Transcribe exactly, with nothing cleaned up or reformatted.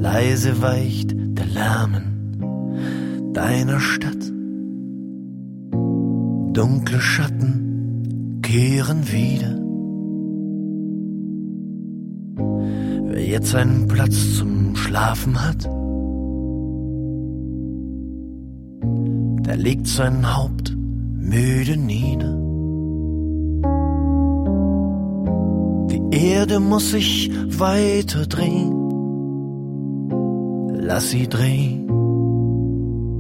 leise weicht der Lärmen deiner Stadt. Dunkle Schatten kehren wieder. Wer jetzt einen Platz zum Schlafen hat, der legt sein Haupt müde nieder. Die Erde muss sich weiter drehen. Lass sie drehen.